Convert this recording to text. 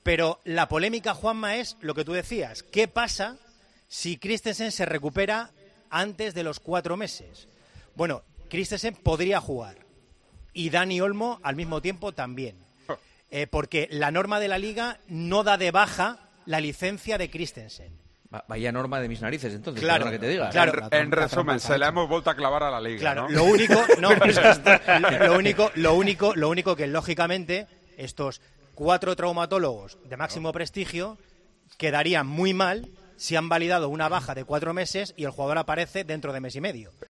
Pero la polémica, Juanma, es lo que tú decías. ¿Qué pasa si Christensen se recupera antes de los 4 meses? Bueno, Christensen podría jugar y Dani Olmo al mismo tiempo también. Porque la norma de la Liga no da de baja la licencia de Christensen. Vaya norma de mis narices, entonces, claro, perdona que te diga. Claro, en resumen, se la hemos vuelto a clavar a la Liga, claro, ¿no? Lo único que, lógicamente, estos 4 traumatólogos de máximo prestigio quedarían muy mal si han validado una baja de 4 meses y el jugador aparece dentro de mes y medio.